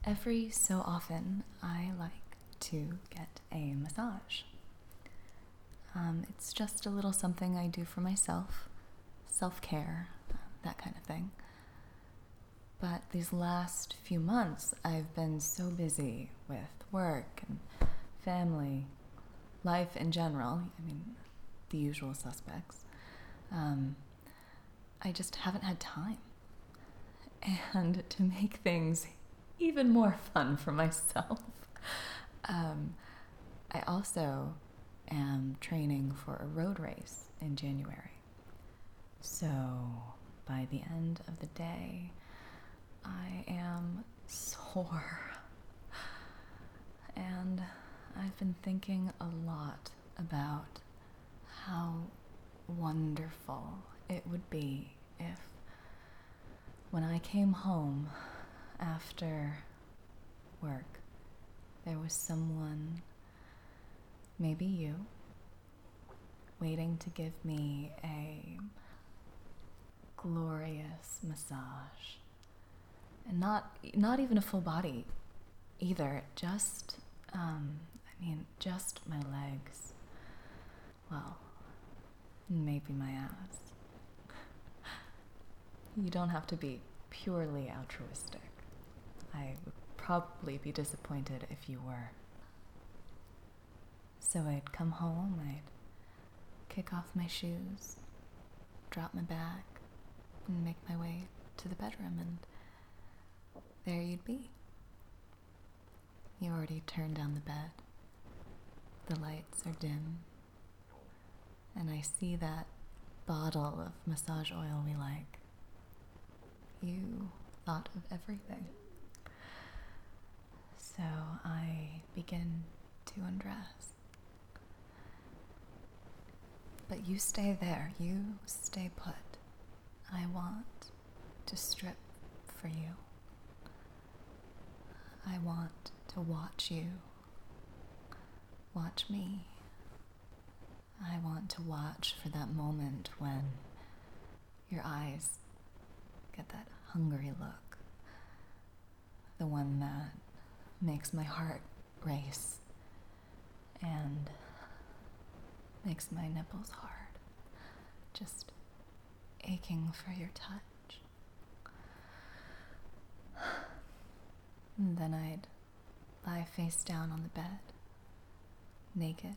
Every so often, I like to get a massage. It's just a little something I do for myself, self-care, that kind of thing. But these last few months, I've been so busy with work and family, life in general, the usual suspects. I just haven't had time. And to make things even more fun for myself, I also am training for a road race in January. So by the end of the day, I am sore. And I've been thinking a lot about how wonderful it would be if, when I came home after work, there was someone, maybe you, waiting to give me a glorious massage. And not even a full body either, just my legs. Well, maybe my ass. You don't have to be purely altruistic. I would probably be disappointed if you were. So I'd come home, I'd kick off my shoes, drop my bag, and make my way to the bedroom, and there you'd be. You already turned down the bed. The lights are dim. And I see that bottle of massage oil we like. You thought of everything. So I begin to undress. But you stay there. You stay put. I want to strip for you. I want to watch you. Watch me. I want to watch for that moment when your eyes get that hungry look. The one that makes my heart race and makes my nipples hard. Just aching for your touch. And then I'd lie face down on the bed, naked.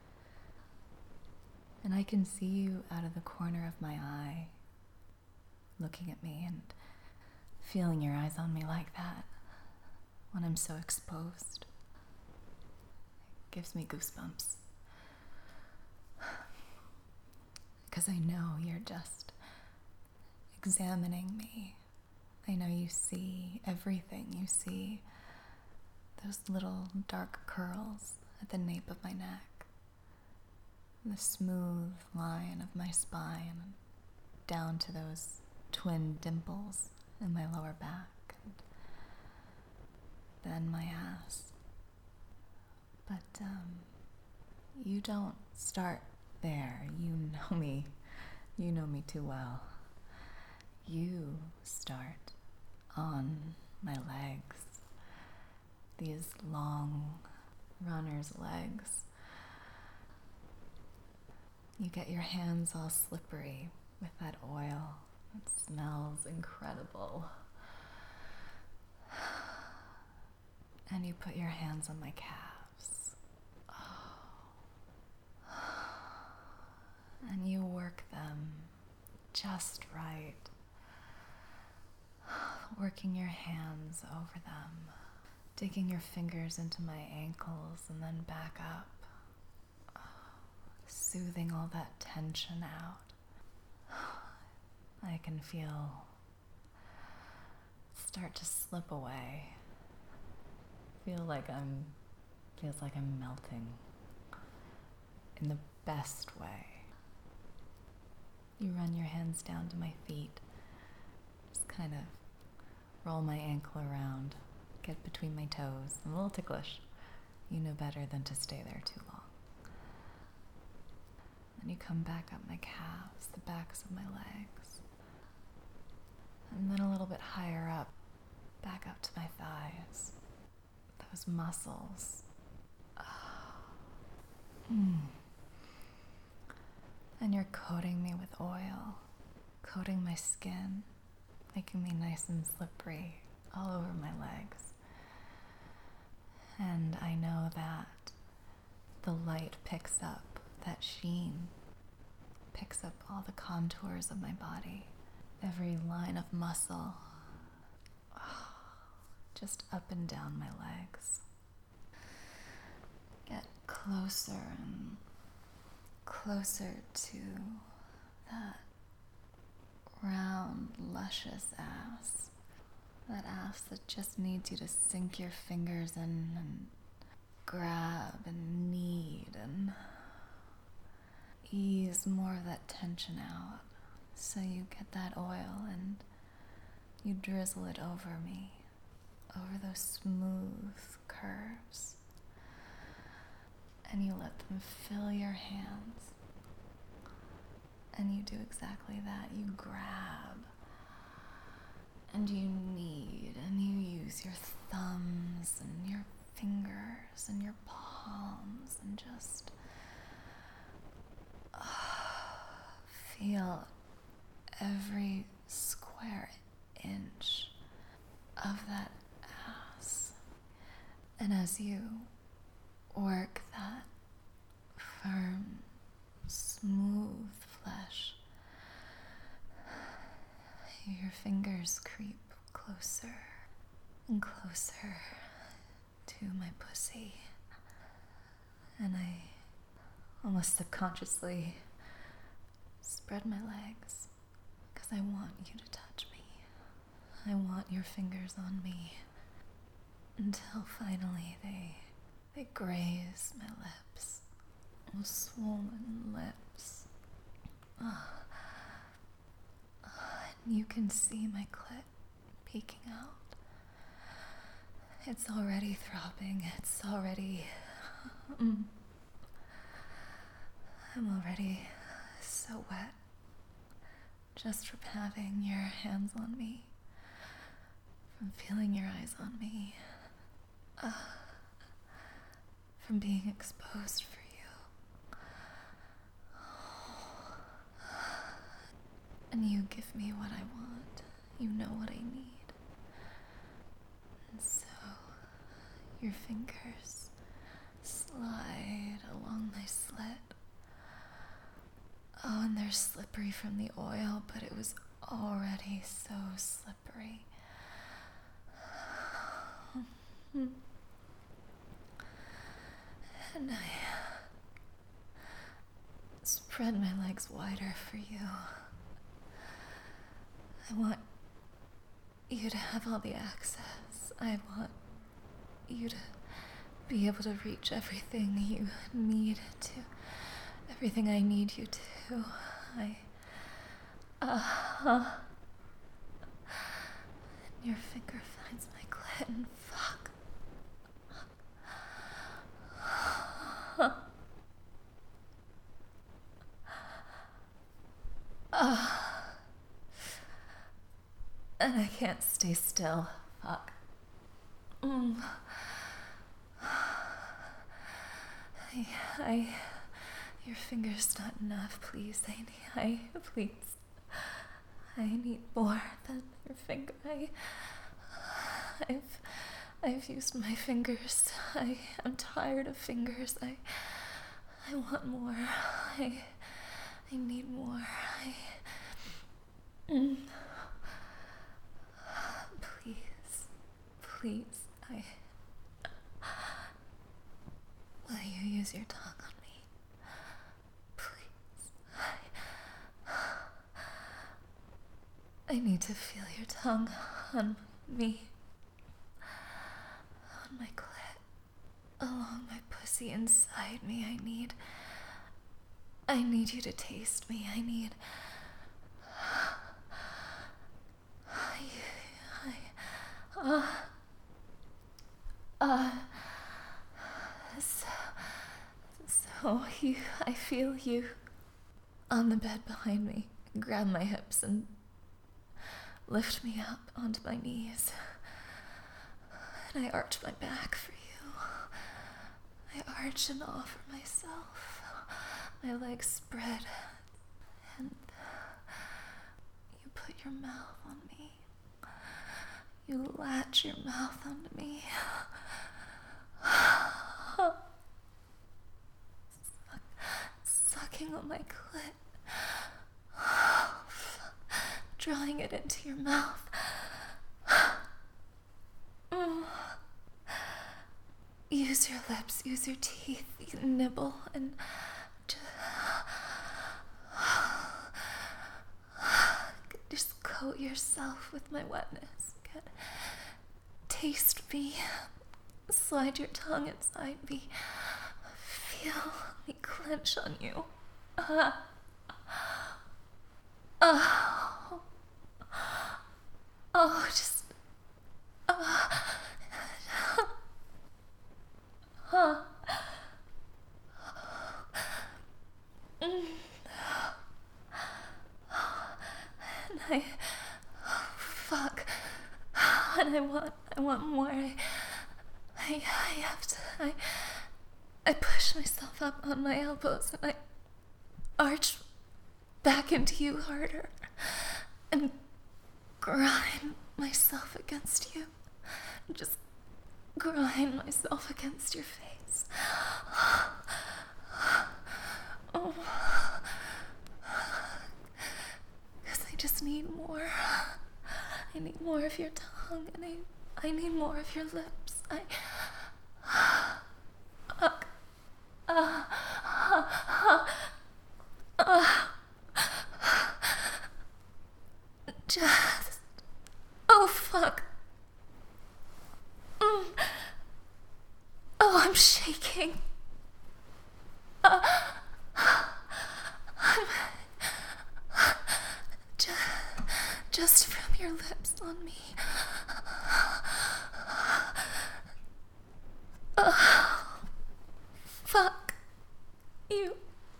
And I can see you out of the corner of my eye, looking at me and feeling your eyes on me like that when I'm so exposed. It gives me goosebumps. Because I know you're just examining me. I know you see everything. You see those little dark curls at the nape of my neck, the smooth line of my spine, down to those twin dimples in my lower back, and then my ass. But you don't start there. You know me too well. You start on my legs, these long runner's legs. You get your hands all slippery with that oil. It smells incredible. And you put your hands on my calves. And you work them just right. Working your hands over them, digging your fingers into my ankles and then back up, soothing all that tension out. I can feel it start to slip away. Feels like I'm melting in the best way. You run your hands down to my feet, just kind of roll my ankle around, get between my toes. I'm a little ticklish. You know better than to stay there too long. Then you come back up my calves, the backs of my legs. And then a little bit higher up, back up to my thighs. those muscles. Mm. And you're coating me with oil, coating my skin, making me nice and slippery all over my legs. And I know that the light picks up that sheen, picks up all the contours of my body, every line of muscle, just up and down my legs. Get closer and closer to that round, luscious ass. That ass that just needs you to sink your fingers in and grab and knead and ease more of that tension out. So you get that oil and you drizzle it over me, over those smooth curves. And you let them fill your hands. And you do exactly that. You grab and you knead and you use your thumbs and your fingers and your palms and just feel every square inch of that ass. And as you work that firm, smooth flesh, your fingers creep closer and closer to my pussy. And I almost subconsciously spread my legs because I want you to touch me. I want your fingers on me until finally they graze my lips, those swollen lips. And you can see my clit peeking out. It's already throbbing. It's already... I'm already so wet just from having your hands on me, from feeling your eyes on me, from being exposed for you. And you give me what I want. You know what I need. And so your fingers slide along my slit. Oh, and they're slippery from the oil, but it was already so slippery. And I spread my legs wider for you. I want you to have all the access. I want you to be able to reach everything you need to, everything I need you to. Your finger finds my clit and fuck. And I can't stay still. Fuck. Your finger's not enough, please. Please. I need more than your finger. I've used my fingers. I am tired of fingers. I want more. I need more. Please, will you use your tongue on me? Please. I need to feel your tongue on me, on my clit, along my pussy, inside me. I need you to taste me. I feel you on the bed behind me. Grab my hips and lift me up onto my knees. And I arch my back for you. I arch and offer myself. My legs spread. And you put your mouth on me. You latch your mouth onto me. Sucking on my clit. Drawing it into your mouth. Use your lips, use your teeth, you can nibble and just coat yourself with my wetness. Taste me, slide your tongue inside me, feel me clench on you. Just and fuck. And I want more. I have to. I push myself up on my elbows and I arch back into you harder and grind myself against you. Just grind myself against your face. Oh. Because I just need more. I need more of your tongue, and I need more of your lips. Just... Oh, fuck. Oh, I'm shaking. Just from your lips on me. Fuck you.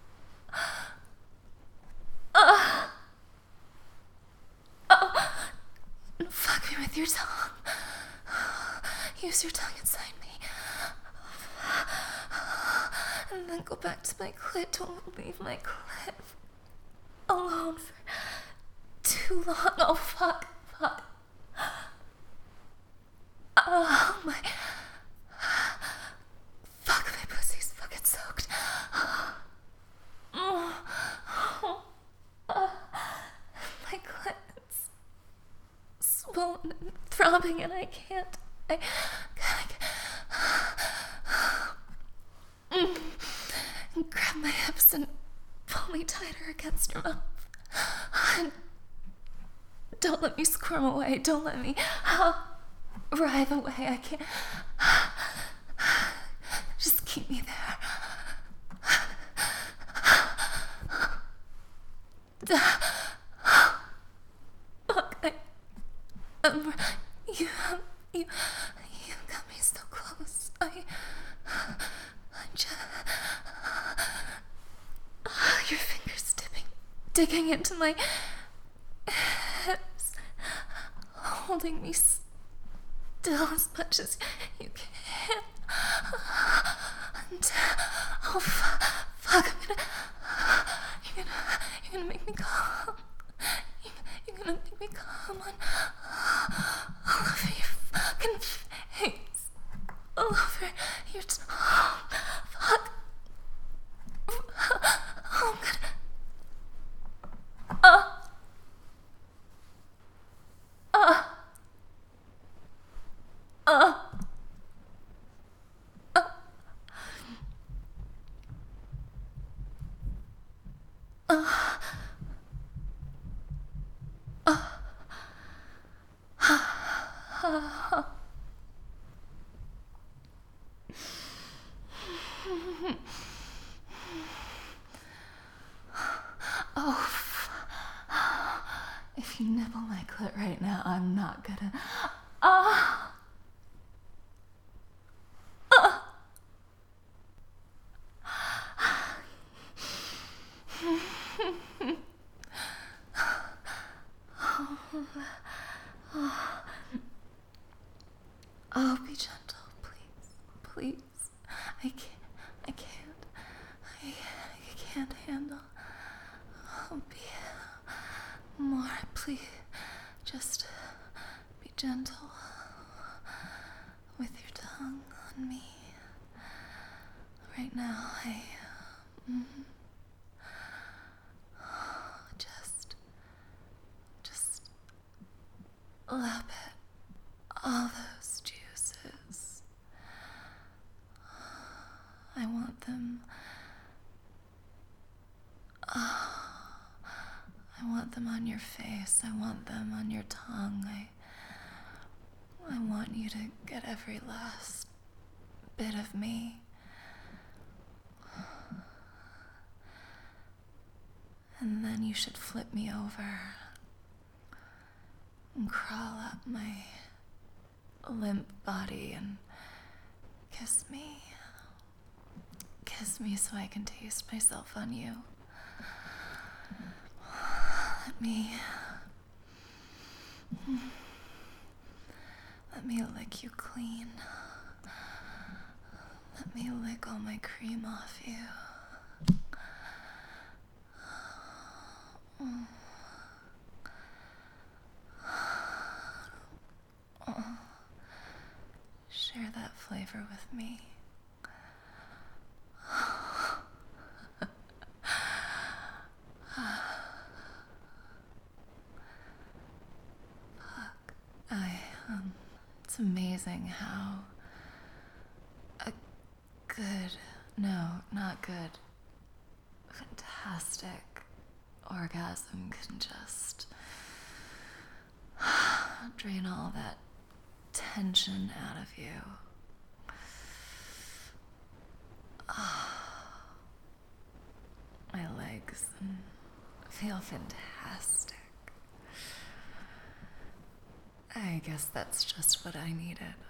Fuck me with your tongue. Use your tongue inside me. And then go back to my clit. Don't leave my clit alone for too long. Oh, fuck. Oh, my... Fuck, my pussy's fucking soaked. My clit's swollen and throbbing and I can't... Grab my hips and pull me tighter against your mouth. And don't let me squirm away. Don't let me writhe away. I can't. Just keep me there. Fuck, you got me so close. Your fingers digging into my hips, holding me still as much as you can. And, oh, fuck, you're gonna make me come. You're gonna make me come on all over your fucking face, all over your tongue. Fuck. Oh, I'm gonna... If you nibble my clit right now, I'm not gonna... I'll be gentle, please. Please. I can't. I can't handle. Oh, be more, please. Just be gentle with your tongue on me. Right now, just lap it. All those juices. I want them. I want them on your face. I want them on your tongue. I want you to get every last bit of me. And then you should flip me over and crawl up my limp body and kiss me. Kiss me so I can taste myself on you. Let me lick you clean. Let me lick all my cream off you. Share that flavor with me. It's amazing how a good, no, not good, fantastic orgasm can just drain all that tension out of you. My legs feel fantastic. I guess that's just what I needed.